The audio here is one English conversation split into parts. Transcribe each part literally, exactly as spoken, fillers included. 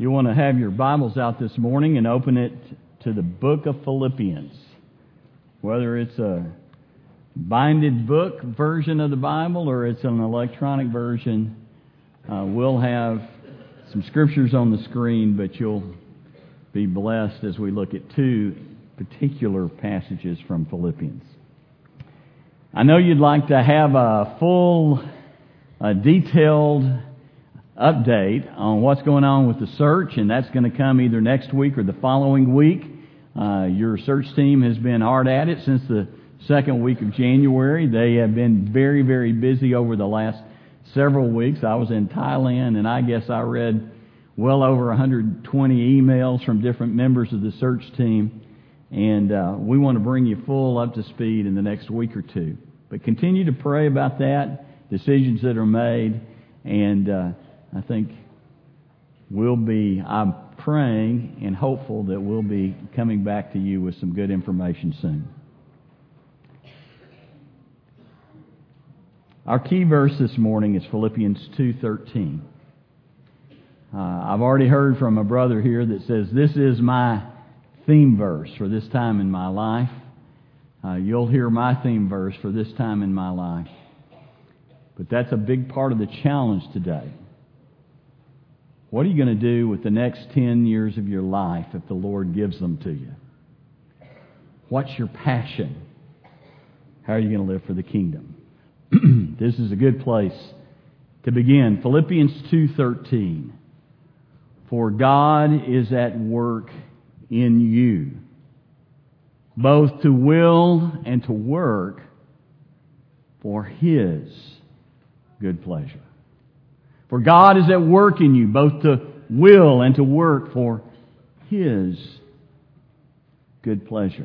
You want to have your Bibles out this morning and open it to the book of Philippians. Whether it's a binded book version of the Bible or it's an electronic version, uh, we'll have some scriptures on the screen, but you'll be blessed as we look at two particular passages from Philippians. I know you'd like to have a full, uh, detailed update on what's going on with the search, and that's going to come either next week or the following week. Uh, your search team has been hard at it since the second week of January. They have been very, very busy over the last several weeks. I was in Thailand, and I guess I read well over one hundred twenty emails from different members of the search team, and uh, we want to bring you full up to speed in the next week or two. But continue to pray about that, decisions that are made, and uh, I think we'll be, I'm praying and hopeful that we'll be coming back to you with some good information soon. Our key verse this morning is Philippians two thirteen. Uh, I've already heard from a brother here that says, this is my theme verse for this time in my life. Uh, you'll hear my theme verse for this time in my life. But that's a big part of the challenge today. What are you going to do with the next ten years of your life if the Lord gives them to you? What's your passion? How are you going to live for the kingdom? This is a good place to begin. Philippians two thirteen. For God is at work in you, both to will and to work for His good pleasure. For God is at work in you, both to will and to work for His good pleasure.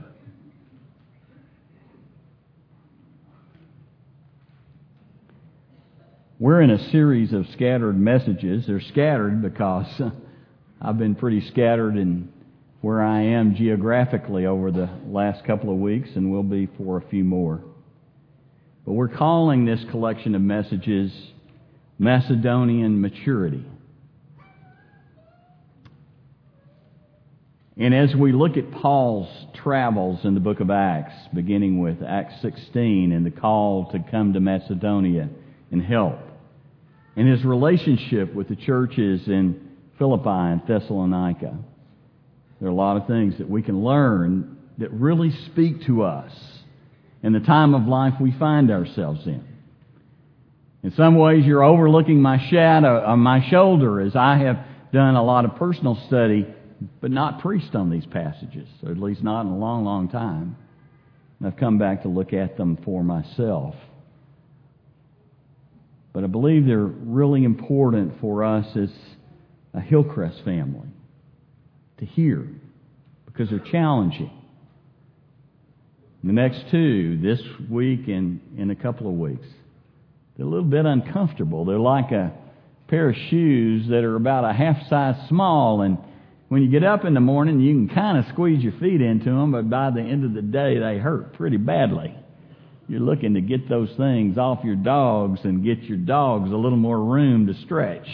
We're in a series of scattered messages. They're scattered because I've been pretty scattered in where I am geographically over the last couple of weeks, and will be for a few more. But we're calling this collection of messages Macedonian Maturity. And as we look at Paul's travels in the book of Acts, beginning with Acts sixteen and the call to come to Macedonia and help, and his relationship with the churches in Philippi and Thessalonica, there are a lot of things that we can learn that really speak to us in the time of life we find ourselves in. In some ways, you're overlooking my shadow on my shoulder as I have done a lot of personal study, but not preached on these passages, or at least not in a long, long time. And I've come back to look at them for myself. But I believe they're really important for us as a Hillcrest family to hear, because they're challenging. The next two, this week and in a couple of weeks, they're a little bit uncomfortable. They're like a pair of shoes that are about a half size small, and when you get up in the morning, you can kind of squeeze your feet into them, but by the end of the day, they hurt pretty badly. You're looking to get those things off your dogs and get your dogs a little more room to stretch.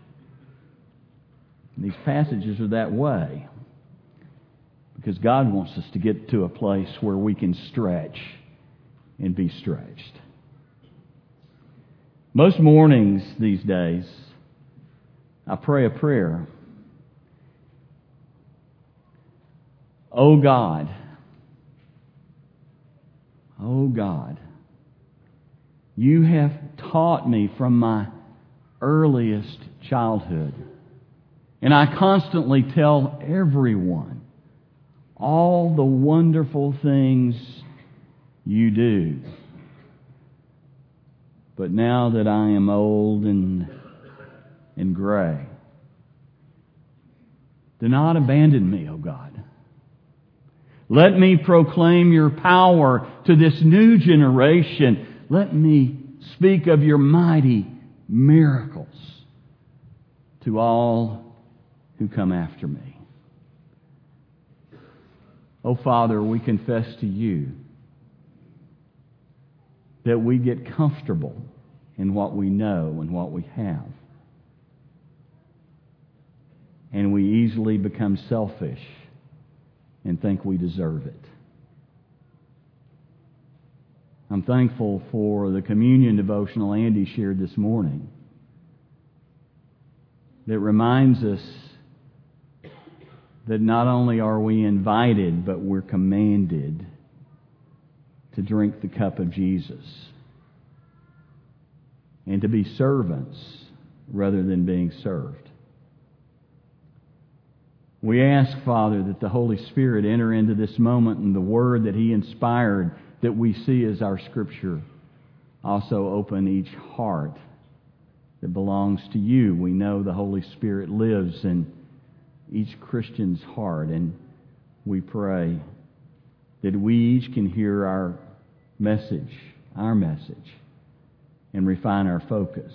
These passages are that way because God wants us to get to a place where we can stretch and be stretched. Most mornings these days, I pray a prayer. Oh God, oh God, you have taught me from my earliest childhood, and I constantly tell everyone all the wonderful things you do. But now that I am old and, and gray, do not abandon me, O God. Let me proclaim your power to this new generation. Let me speak of your mighty miracles to all who come after me. Oh, Father, we confess to you that we get comfortable in what we know and what we have. and we easily become selfish and think we deserve it. I'm thankful for the communion devotional Andy shared this morning that reminds us that not only are we invited, but we're commanded to drink the cup of Jesus and to be servants rather than being served. We ask, Father, that the Holy Spirit enter into this moment and the Word that He inspired that we see as our Scripture also open each heart that belongs to You. We know the Holy Spirit lives in each Christian's heart, and we pray that we each can hear our message, our message, and refine our focus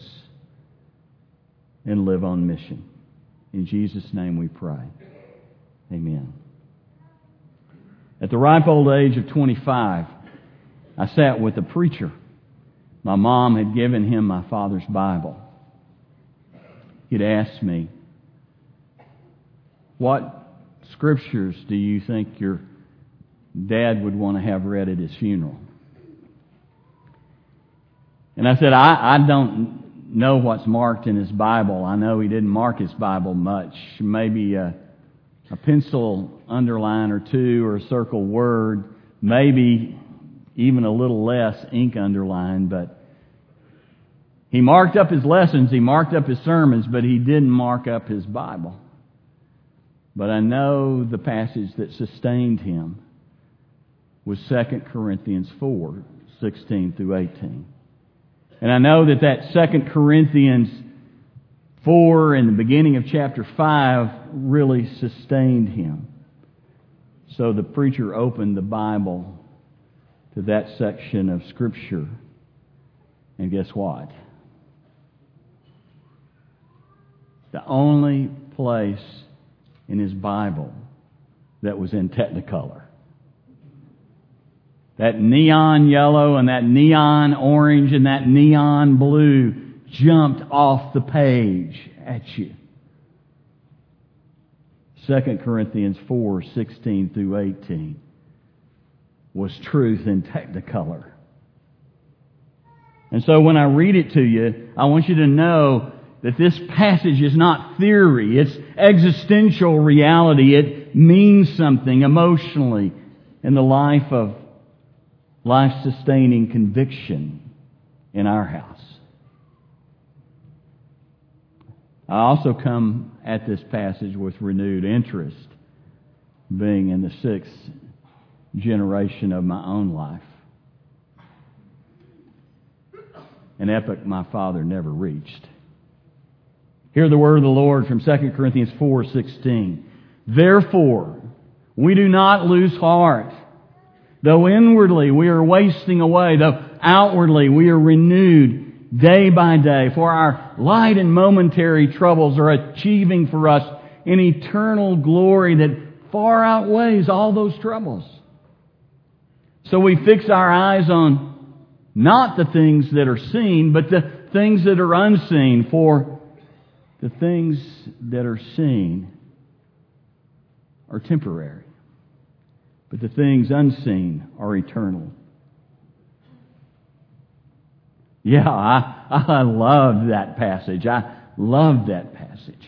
and live on mission. In Jesus' name we pray. Amen. At the ripe old age of twenty-five, I sat with a preacher. My mom had given him my father's Bible. He'd asked me, "What scriptures do you think your dad would want to have read at his funeral?" And I said, I, I don't know what's marked in his Bible. I know he didn't mark his Bible much. Maybe a, a pencil underline or two or a circle word. Maybe even a little less ink underline. But he marked up his lessons. He marked up his sermons. But he didn't mark up his Bible. But I know the passage that sustained him was Second Corinthians four, sixteen through eighteen. And I know that that Second Corinthians four in the beginning of chapter five really sustained him. So the preacher opened the Bible to that section of Scripture. And guess what? The only place in his Bible that was in Technicolor. That neon yellow and that neon orange and that neon blue jumped off the page at you. Second Corinthians four, sixteen through eighteen was truth in Technicolor. And so when I read it to you, I want you to know that this passage is not theory. It's existential reality. It means something emotionally in the life of life-sustaining conviction in our house. I also come at this passage with renewed interest, being in the sixth generation of my own life. An epoch my father never reached. Hear the word of the Lord from Second Corinthians four sixteen. Therefore, we do not lose heart. Though inwardly we are wasting away, though outwardly we are renewed day by day, for our light and momentary troubles are achieving for us an eternal glory that far outweighs all those troubles. So we fix our eyes on not the things that are seen, but the things that are unseen, for the things that are seen are temporary, but the things unseen are eternal. Yeah, I, I loved that passage. I loved that passage.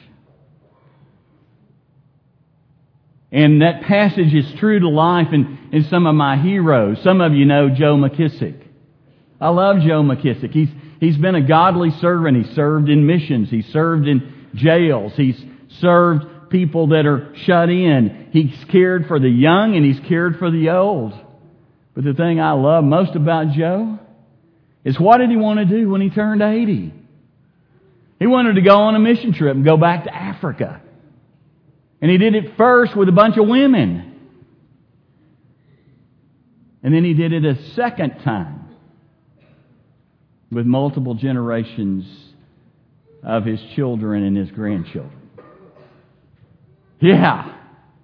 And that passage is true to life in, in some of my heroes. Some of you know Joe McKissick. I love Joe McKissick. He's, he's been a godly servant. He's served in missions. He's served in jails. He's served people that are shut in. He's cared for the young and he's cared for the old. But the thing I love most about Joe is, what did he want to do when he turned eighty? He wanted to go on a mission trip and go back to Africa. And he did it first with a bunch of women. And then he did it a second time with multiple generations of his children and his grandchildren. Yeah.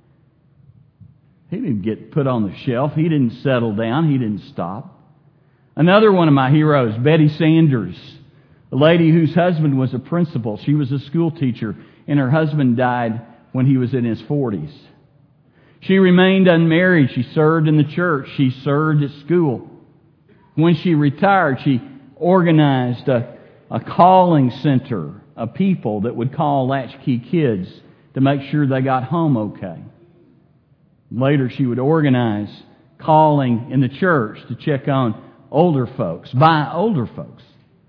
He didn't get put on the shelf. He didn't settle down. He didn't stop. Another one of my heroes, Betty Sanders, a lady whose husband was a principal. She was a school teacher, and her husband died when he was in his forties. She remained unmarried. She served in the church. She served at school. When she retired, she organized a, a calling center of people that would call latchkey kids to make sure they got home okay. Later, she would organize calling in the church to check on older folks, by older folks.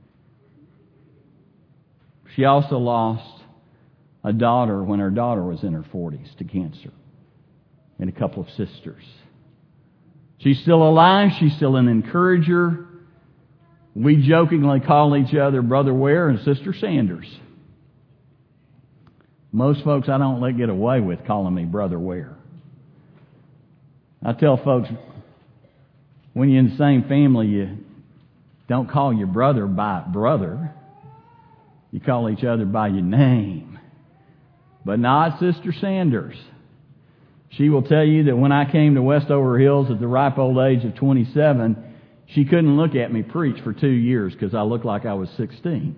She also lost a daughter when her daughter was in her forties to cancer, and a couple of sisters. She's still alive. She's still an encourager. We jokingly call each other Brother Ware and Sister Sanders. Most folks I don't let get away with calling me Brother Ware. I tell folks, when you're in the same family, you don't call your brother by brother. You call each other by your name. But not Sister Sanders. She will tell you that when I came to Westover Hills at the ripe old age of twenty-seven, she couldn't look at me preach for two years because I looked like I was sixteen.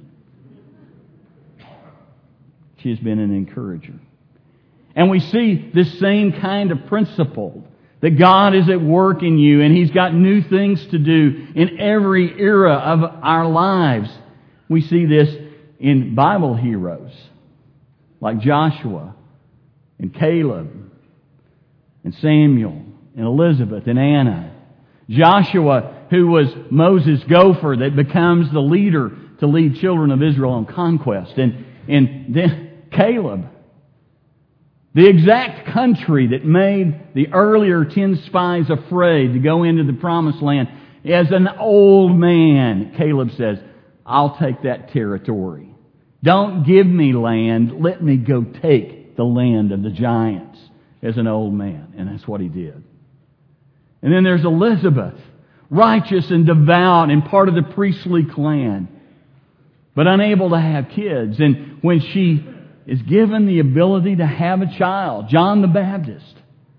She has been an encourager. And we see this same kind of principle, that God is at work in you and He's got new things to do in every era of our lives. We see this in Bible heroes like Joshua and Caleb and Samuel and Elizabeth and Anna. Joshua, who was Moses' gopher that becomes the leader to lead children of Israel on conquest. And, and then Caleb, the exact country that made the earlier ten spies afraid to go into the promised land. As an old man, Caleb says, I'll take that territory. Don't give me land. Let me go take the land of the giants as an old man. And that's what he did. And then there's Elizabeth, righteous and devout and part of the priestly clan, but unable to have kids. And when she is given the ability to have a child, John the Baptist,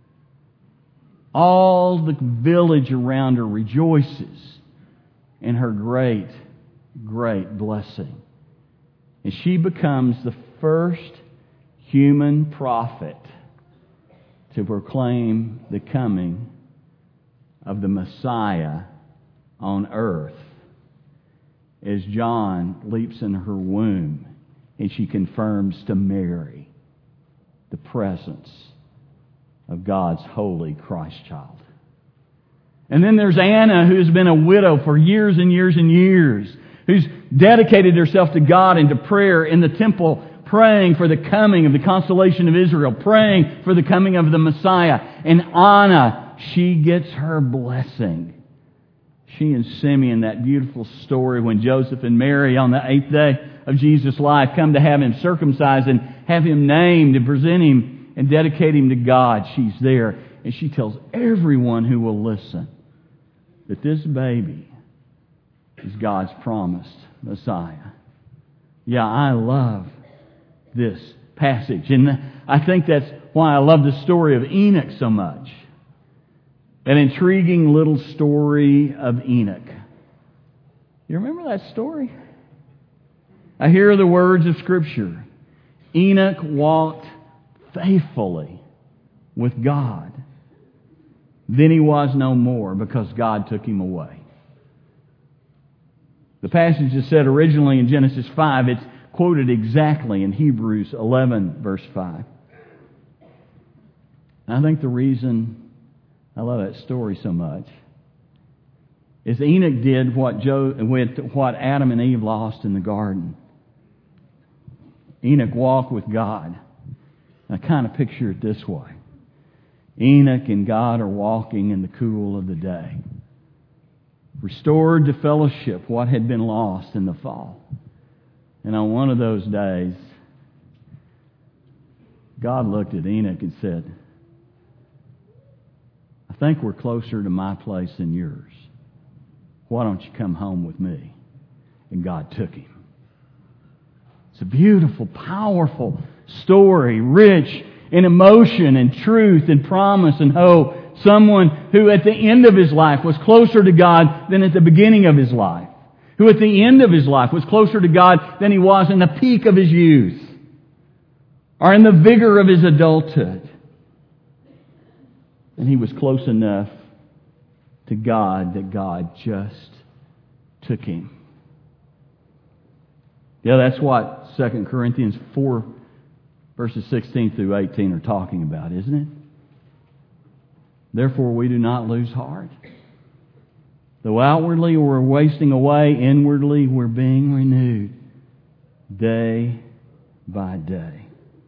all the village around her rejoices in her great, great blessing. And she becomes the first human prophet to proclaim the coming of the Messiah on earth as John leaps in her womb and she confirms to Mary the presence of God's holy Christ child. And then there's Anna, who's been a widow for years and years and years, who's dedicated herself to God and to prayer in the temple, praying for the coming of the consolation of Israel, praying for the coming of the Messiah. And Anna, she gets her blessing. She and Simeon, that beautiful story when Joseph and Mary on the eighth day of Jesus' life come to have Him circumcised and have Him named and present Him and dedicate Him to God. She's there and she tells everyone who will listen that this baby is God's promised Messiah. Yeah, I love this passage. And I think that's why I love the story of Enoch so much. An intriguing little story of Enoch. You remember that story? I hear the words of Scripture. Enoch walked faithfully with God. Then he was no more because God took him away. The passage is said originally in Genesis five. It's quoted exactly in Hebrews eleven, verse five. And I think the reason I love that story so much is Enoch did what Joe, what Adam and Eve lost in the garden. Enoch walked with God. I kind of picture it this way. Enoch and God are walking in the cool of the day. Restored to fellowship what had been lost in the fall. And on one of those days, God looked at Enoch and said, I think we're closer to my place than yours. Why don't you come home with me? And God took him. It's a beautiful, powerful story, rich in emotion and truth and promise and hope. Someone who at the end of his life was closer to God than at the beginning of his life. Who at the end of his life was closer to God than he was in the peak of his youth. or in the vigor of his adulthood. And he was close enough to God that God just took him. Yeah, that's what Second Corinthians four, verses sixteen through eighteen are talking about, isn't it? Therefore we do not lose heart. Though outwardly we're wasting away, inwardly we're being renewed day by day.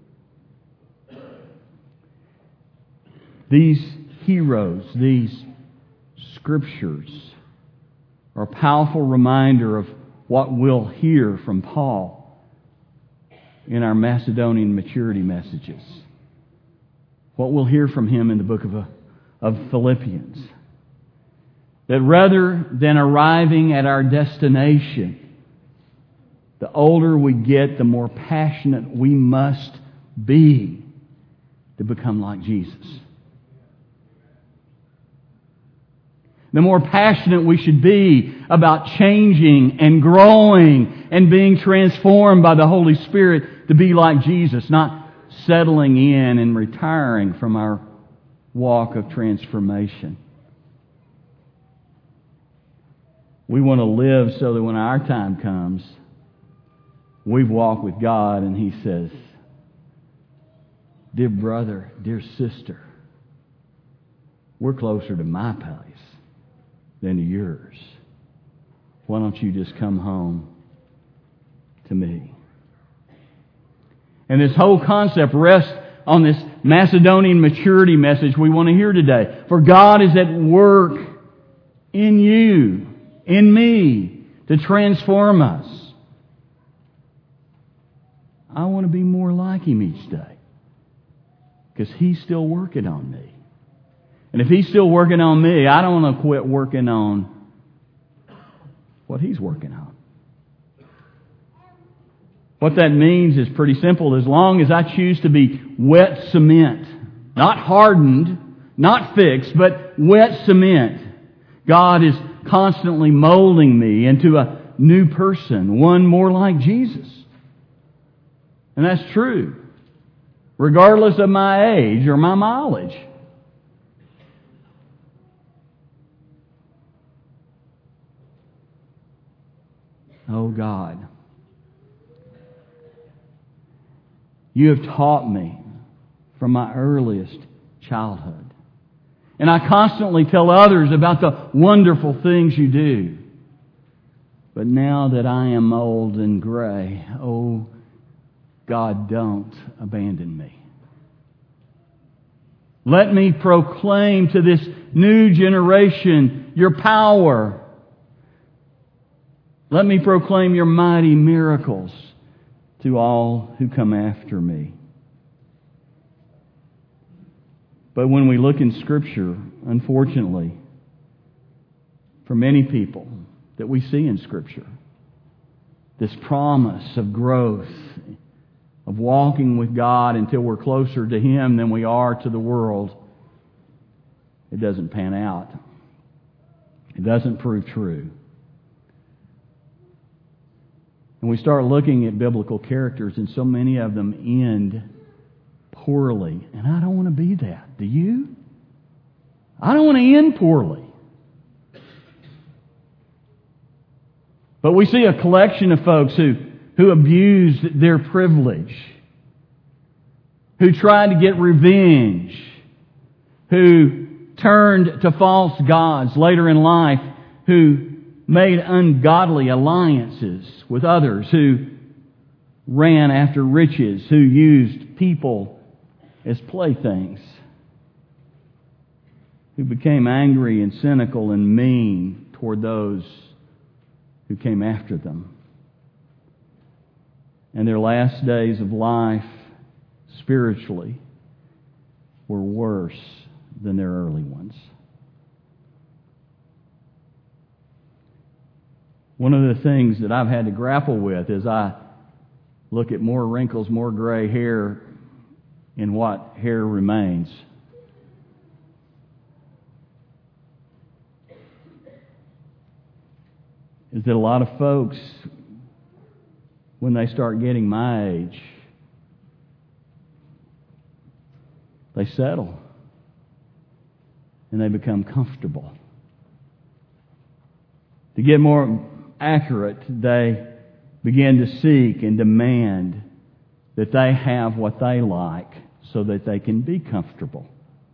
These heroes, these scriptures, are a powerful reminder of what we'll hear from Paul in our Macedonian maturity messages. What we'll hear from him in the book of, of Philippians. That rather than arriving at our destination, the older we get, the more passionate we must be to become like Jesus. The more passionate we should be about changing and growing and being transformed by the Holy Spirit to be like Jesus, not settling in and retiring from our walk of transformation. We want to live so that when our time comes, we've walked with God and He says, "Dear brother, dear sister, we're closer to my place than to yours. Why don't you just come home to me?" And this whole concept rests on this Macedonian maturity message we want to hear today. For God is at work in you, in me, to transform us. I want to be more like Him each day, because He's still working on me. And if He's still working on me, I don't want to quit working on what He's working on. What that means is pretty simple. As long as I choose to be wet cement, not hardened, not fixed, but wet cement, God is constantly molding me into a new person, one more like Jesus. And that's true, regardless of my age or my mileage. Oh God, You have taught me from my earliest childhood. And I constantly tell others about the wonderful things You do. But now that I am old and gray, oh God, don't abandon me. Let me proclaim to this new generation Your power. Let me proclaim Your mighty miracles to all who come after me. But when we look in Scripture, unfortunately, for many people that we see in Scripture, this promise of growth, of walking with God until we're closer to Him than we are to the world, it doesn't pan out. It doesn't prove true. And we start looking at biblical characters, and so many of them end poorly. And I don't want to be that. Do you? I don't want to end poorly. But we see a collection of folks who, who abused their privilege, who tried to get revenge, who turned to false gods later in life, who made ungodly alliances with others, who ran after riches, who used people as playthings, who became angry and cynical and mean toward those who came after them. And their last days of life, spiritually, were worse than their early ones. One of the things that I've had to grapple with as I look at more wrinkles, more gray hair, and what hair remains, is that a lot of folks, when they start getting my age, They settle. And they become comfortable. To get more accurate, they begin to seek and demand that they have what they like so that they can be comfortable.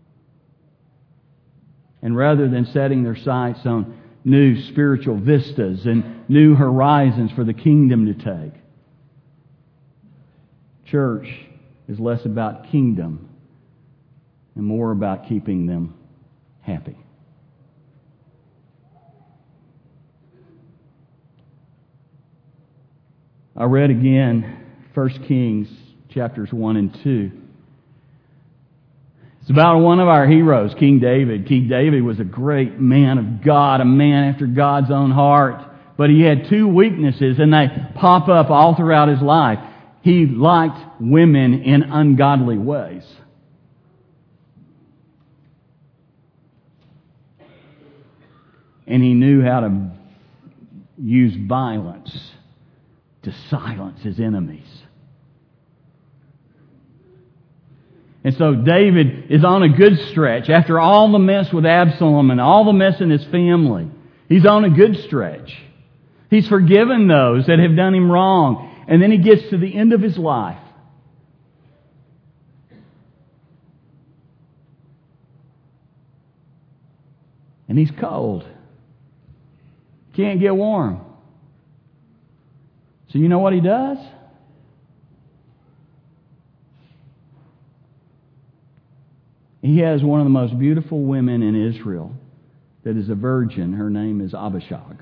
And rather than setting their sights on new spiritual vistas and new horizons for the kingdom to take, church is less about kingdom and more about keeping them happy. I read again First Kings chapters one and two. It's about one of our heroes, King David. King David was a great man of God, a man after God's own heart. But he had two weaknesses, and they pop up all throughout his life. He liked women in ungodly ways. And he knew how to use violence to silence his enemies. And so David is on a good stretch. After all the mess with Absalom and all the mess in his family, he's on a good stretch. He's forgiven those that have done him wrong. And then he gets to the end of his life. And he's cold. Can't get warm. So you know what he does? He has one of the most beautiful women in Israel that is a virgin. Her name is Abishag.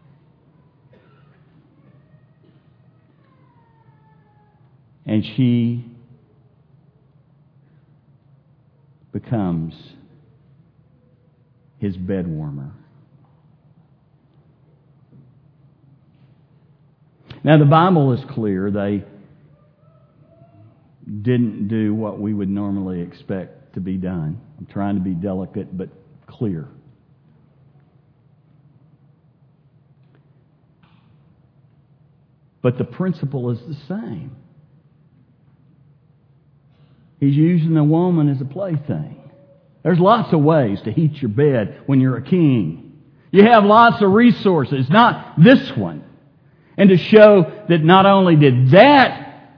And she becomes his bed warmer. Now, the Bible is clear. They didn't do what we would normally expect to be done. I'm trying to be delicate but clear. But the principle is the same. He's using the woman as a plaything. There's lots of ways to heat your bed when you're a king. You have lots of resources, not this one. And to show that not only did that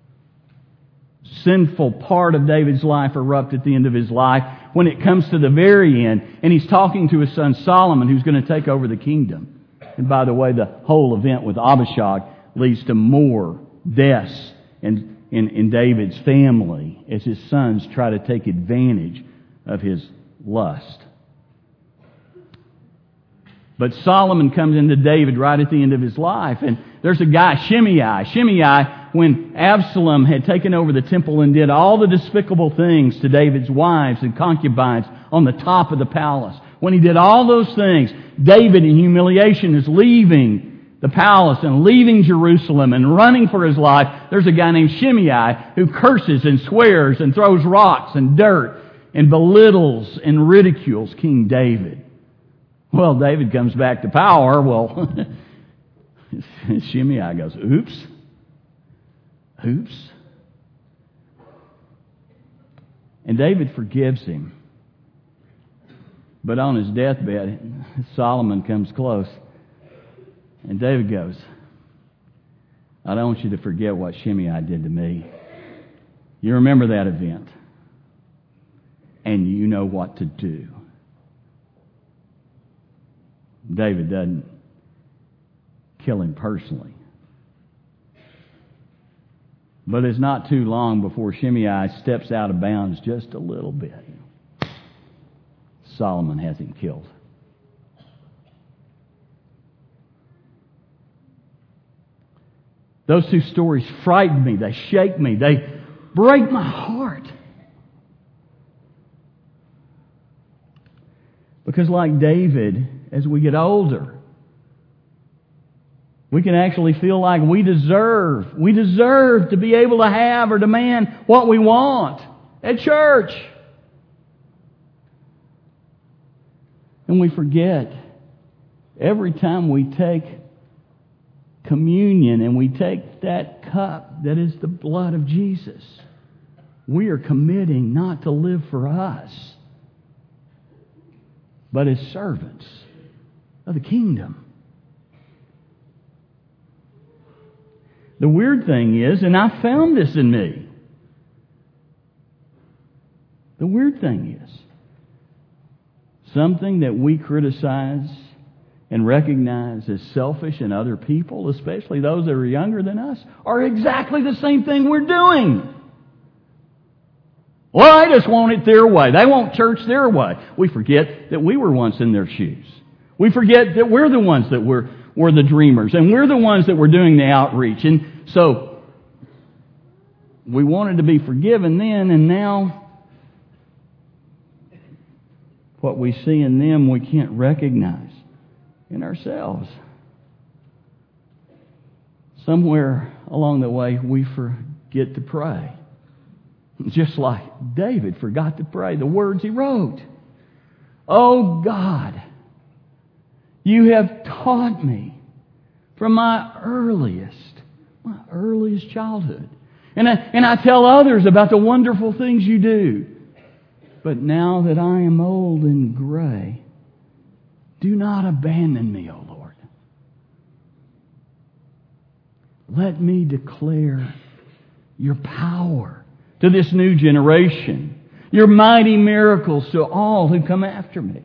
sinful part of David's life erupt at the end of his life, when it comes to the very end, and he's talking to his son Solomon, who's going to take over the kingdom. And by the way, the whole event with Abishag leads to more deaths in, in, in David's family as his sons try to take advantage of his lust. But Solomon comes into David right at the end of his life. And there's a guy, Shimei. Shimei, when Absalom had taken over the temple and did all the despicable things to David's wives and concubines on the top of the palace. When he did all those things, David in humiliation is leaving the palace and leaving Jerusalem and running for his life. There's a guy named Shimei who curses and swears and throws rocks and dirt and belittles and ridicules King David. Well, David comes back to power. Well, Shimei goes, oops. Oops. And David forgives him. But on his deathbed, Solomon comes close. And David goes, I don't want you to forget what Shimei did to me. You remember that event. And you know what to do. David doesn't kill him personally. But it's not too long before Shimei steps out of bounds just a little bit. Solomon has him killed. Those two stories frighten me. They shake me. They break my heart. Because like David, as we get older, we can actually feel like we deserve, we deserve to be able to have or demand what we want at church. And we forget every time we take communion and we take that cup that is the blood of Jesus, we are committing not to live for us, but as servants of the kingdom. The weird thing is, and I found this in me, the weird thing is, something that we criticize and recognize as selfish in other people, especially those that are younger than us, are exactly the same thing we're doing. Well, they just want it their way. They want church their way. We forget that we were once in their shoes. We forget that we're the ones that were, were the dreamers, and we're the ones that were doing the outreach. And so, we wanted to be forgiven then, and now what we see in them we can't recognize in ourselves. Somewhere along the way we forget to pray. Just like David forgot to pray the words he wrote. Oh God, you have taught me from my earliest, my earliest childhood. And I, and I tell others about the wonderful things you do. But now that I am old and gray, do not abandon me, O Lord. Let me declare your power to this new generation, your mighty miracles to all who come after me.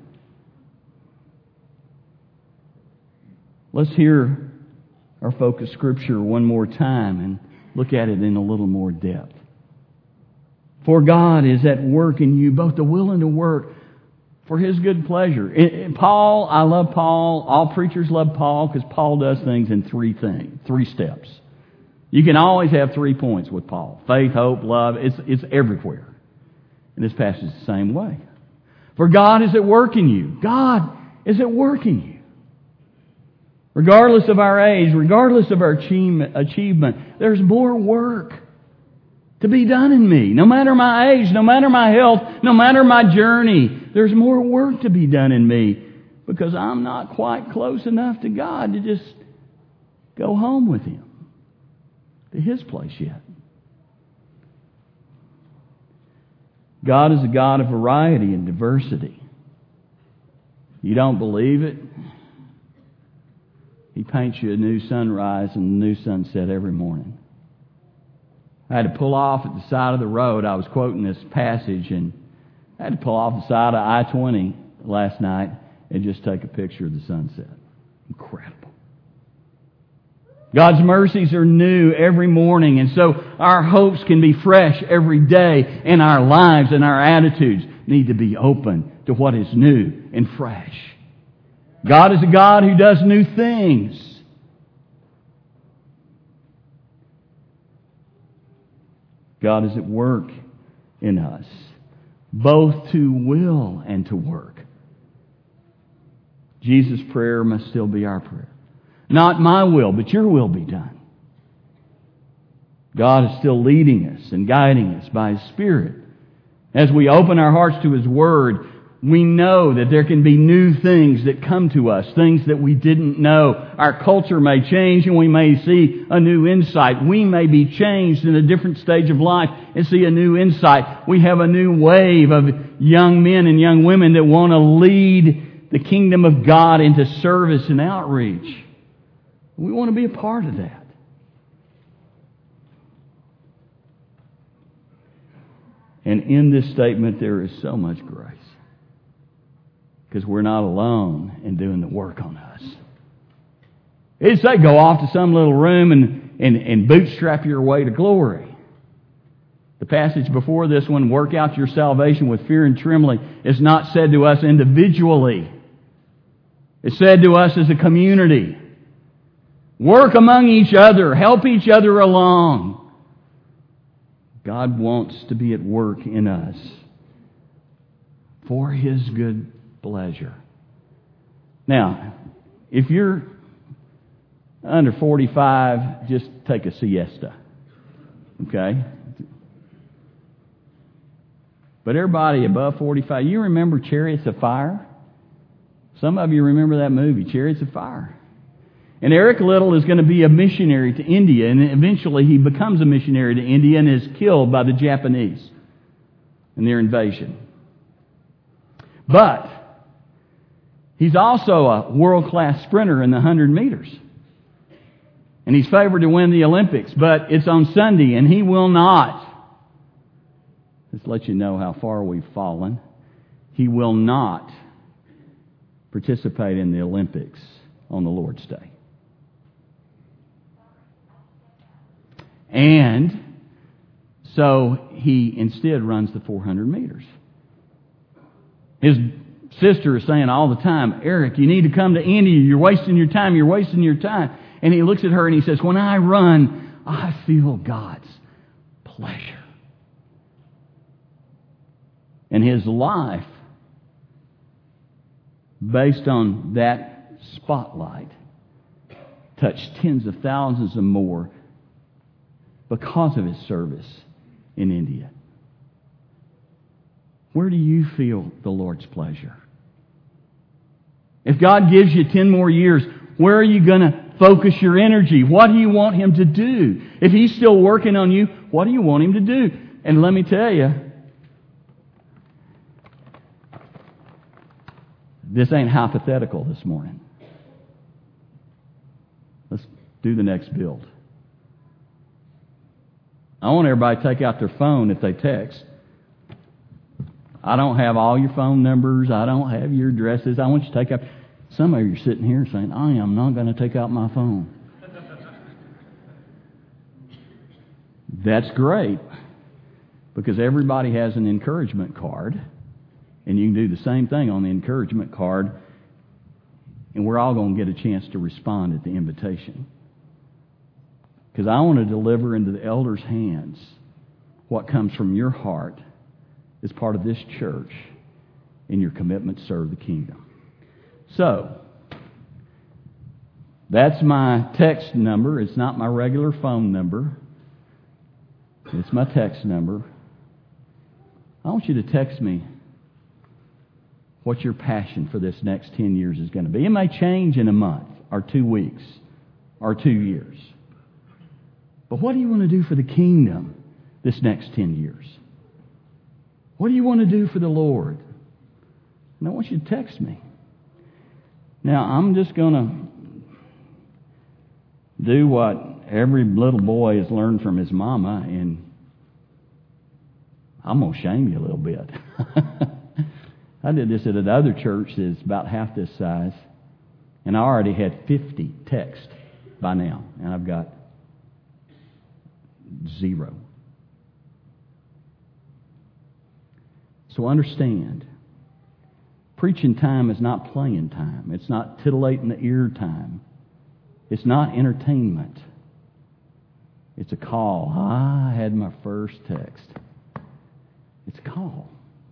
Let's hear our focus scripture one more time and look at it in a little more depth. For God is at work in you, both to will and to work for His good pleasure. In, in Paul, I love Paul. All preachers love Paul because Paul does things in three things, three steps. You can always have three points with Paul. Faith, hope, love. It's, it's everywhere. And this passage is the same way. For God is at work in you. God is at work in you. Regardless of our age, regardless of our achievement, there's more work to be done in me. No matter my age, no matter my health, no matter my journey, there's more work to be done in me because I'm not quite close enough to God to just go home with Him to His place yet. God is a God of variety and diversity. You don't believe it? He paints you a new sunrise and a new sunset every morning. I had to pull off at the side of the road. I was quoting this passage, and I had to pull off the side of I twenty last night and just take a picture of the sunset. Incredible. God's mercies are new every morning, and so our hopes can be fresh every day, and our lives and our attitudes need to be open to what is new and fresh. God is a God who does new things. God is at work in us, both to will and to work. Jesus' prayer must still be our prayer. Not my will, but your will be done. God is still leading us and guiding us by His Spirit. As we open our hearts to His Word, we know that there can be new things that come to us, things that we didn't know. Our culture may change and we may see a new insight. We may be changed in a different stage of life and see a new insight. We have a new wave of young men and young women that want to lead the kingdom of God into service and outreach. We want to be a part of that. And in this statement there is so much grace. Because we're not alone in doing the work on us. It didn't say go off to some little room and, and, and bootstrap your way to glory. The passage before this one, work out your salvation with fear and trembling, is not said to us individually. It's said to us as a community. Work among each other. Help each other along. God wants to be at work in us for His good pleasure. Now, if you're under forty-five, just take a siesta. Okay? But everybody above forty-five, you remember Chariots of Fire? Some of you remember that movie, Chariots of Fire. And Eric Liddell is going to be a missionary to India, and eventually he becomes a missionary to India and is killed by the Japanese. in their invasion. But he's also a world-class sprinter in the one hundred meters. And he's favored to win the Olympics, but it's on Sunday, and he will not. Just let you know how far we've fallen. He will not participate in the Olympics on the Lord's Day. And so he instead runs the four hundred meters. His sister is saying all the time, Eric, you need to come to India. You're wasting your time. You're wasting your time. And he looks at her and he says, when I run, I feel God's pleasure. And his life, based on that spotlight, touched tens of thousands and more because of his service in India. Where do you feel the Lord's pleasure? If God gives you ten more years, where are you going to focus your energy? What do you want Him to do? If He's still working on you, what do you want Him to do? And let me tell you, this ain't hypothetical this morning. Let's do the next build. I want everybody to take out their phone if they text. I don't have all your phone numbers. I don't have your addresses. I want you to take out. Some of you are sitting here saying, I am not going to take out my phone. That's great, because everybody has an encouragement card, and you can do the same thing on the encouragement card, and we're all going to get a chance to respond at the invitation. Because I want to deliver into the elders' hands what comes from your heart as part of this church in your commitment to serve the kingdom. So, that's my text number. It's not my regular phone number. It's my text number. I want you to text me what your passion for this next ten years is going to be. It may change in a month or two weeks or two years. But what do you want to do for the kingdom this next ten years? What do you want to do for the Lord? And I want you to text me. Now, I'm just going to do what every little boy has learned from his mama, and I'm going to shame you a little bit. I did this at another church that's about half this size, and I already had fifty texts by now, and I've got zero. So understand, preaching time is not playing time. It's not titillating the ear time. It's not entertainment. It's a call. I had my first text. It's a call.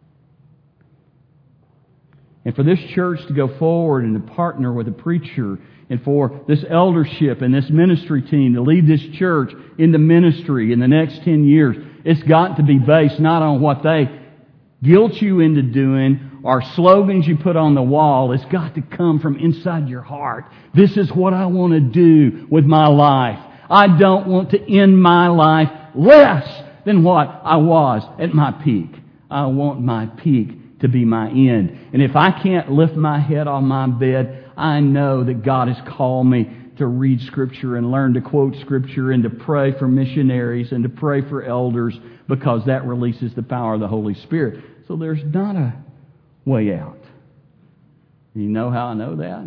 And for this church to go forward and to partner with a preacher, and for this eldership and this ministry team to lead this church into ministry in the next ten years, it's got to be based not on what they guilt you into doing or slogans you put on the wall. It's got to come from inside your heart. This is what I want to do with my life. I don't want to end my life less than what I was at my peak. I want my peak to be my end. And if I can't lift my head on my bed, I know that God has called me to read Scripture and learn to quote Scripture and to pray for missionaries and to pray for elders, because that releases the power of the Holy Spirit. So there's not a way out. You know how I know that?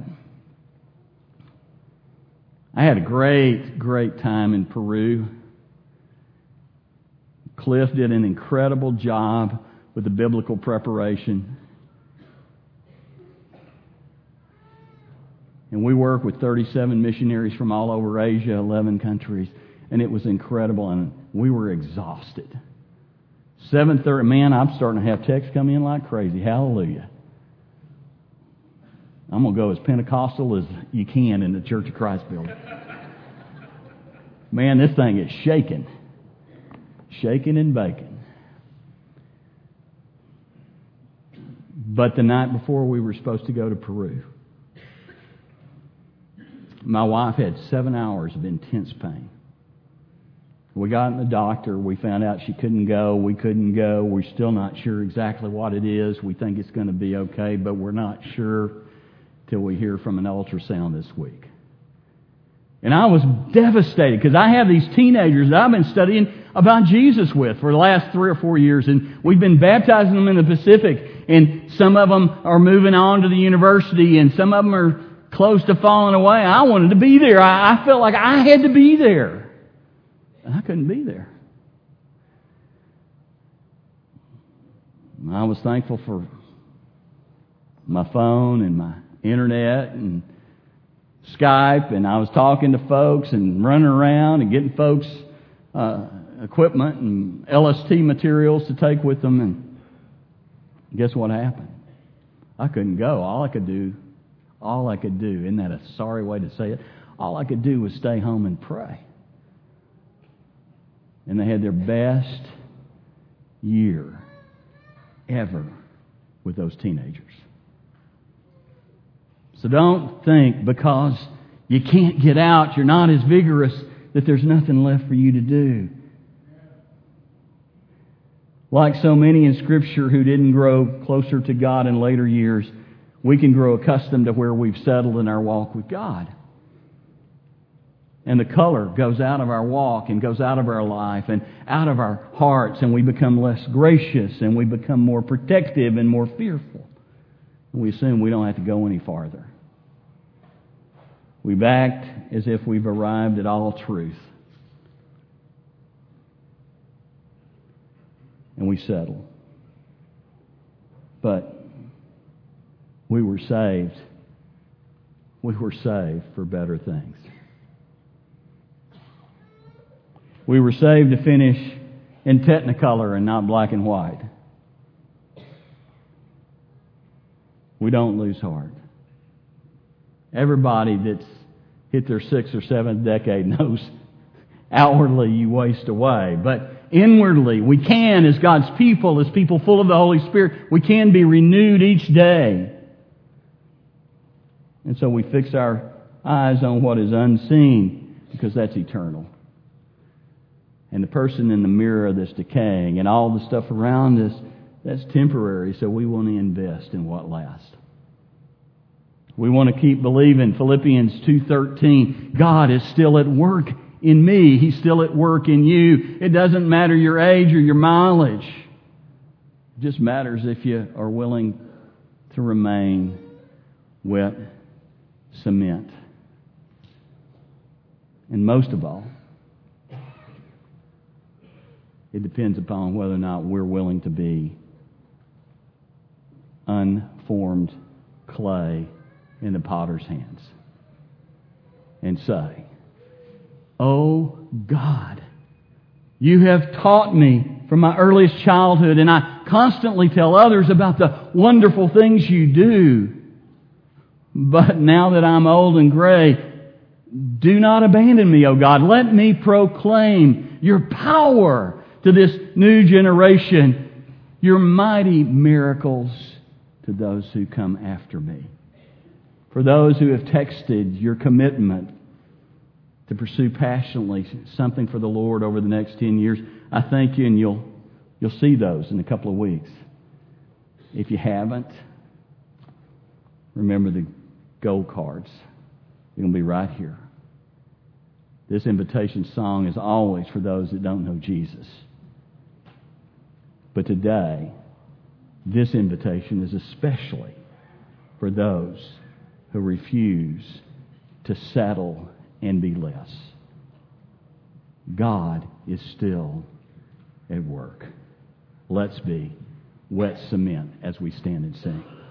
I had a great, great time in Peru. Cliff did an incredible job with the biblical preparation. And we work with thirty-seven missionaries from all over Asia, eleven countries. And it was incredible, and we were exhausted. seven thirty, man, I'm starting to have texts come in like crazy. Hallelujah. I'm going to go as Pentecostal as you can in the Church of Christ building. Man, this thing is shaking. Shaking and baking. But the night before we were supposed to go to Peru, my wife had seven hours of intense pain. We got in the doctor. We found out she couldn't go. We couldn't go. We're still not sure exactly what it is. We think it's going to be okay, but we're not sure till we hear from an ultrasound this week. And I was devastated because I have these teenagers that I've been studying about Jesus with for the last three or four years. And we've been baptizing them in the Pacific. And some of them are moving on to the university. And some of them are close to falling away. I wanted to be there. I, I felt like I had to be there. And I couldn't be there. I was thankful for my phone and my internet and Skype, and I was talking to folks and running around and getting folks uh, equipment and L S T materials to take with them. And guess what happened? I couldn't go. All I could do, all I could do, isn't that a sorry way to say it? All I could do was stay home and pray. And they had their best year ever with those teenagers. So don't think because you can't get out, you're not as vigorous, that there's nothing left for you to do. Like so many in Scripture who didn't grow closer to God in later years, we can grow accustomed to where we've settled in our walk with God. And the color goes out of our walk and goes out of our life and out of our hearts, and we become less gracious and we become more protective and more fearful. And we assume we don't have to go any farther. We act as if we've arrived at all truth. And we settle. But we were saved. We were saved for better things. We were saved to finish in Technicolor and not black and white. We don't lose heart. Everybody that's hit their sixth or seventh decade knows outwardly you waste away. But inwardly, we can, as God's people, as people full of the Holy Spirit, we can be renewed each day. And so we fix our eyes on what is unseen, because that's eternal. And the person in the mirror that's decaying and all the stuff around us, that's temporary, so we want to invest in what lasts. We want to keep believing. Philippians two thirteen, God is still at work in me. He's still at work in you. It doesn't matter your age or your mileage. It just matters if you are willing to remain wet cement. And most of all, it depends upon whether or not we're willing to be unformed clay in the potter's hands and say, "Oh God, you have taught me from my earliest childhood, and I constantly tell others about the wonderful things you do. But now that I'm old and gray, do not abandon me, oh God. Let me proclaim your power to this new generation, your mighty miracles to those who come after me." For those who have texted your commitment to pursue passionately something for the Lord over the next ten years, I thank you, and you'll you'll see those in a couple of weeks. If you haven't, remember the gold cards. They're going to be right here. This invitation song is always for those that don't know Jesus. But today, this invitation is especially for those who refuse to settle and be less. God is still at work. Let's be wet cement as we stand and sing.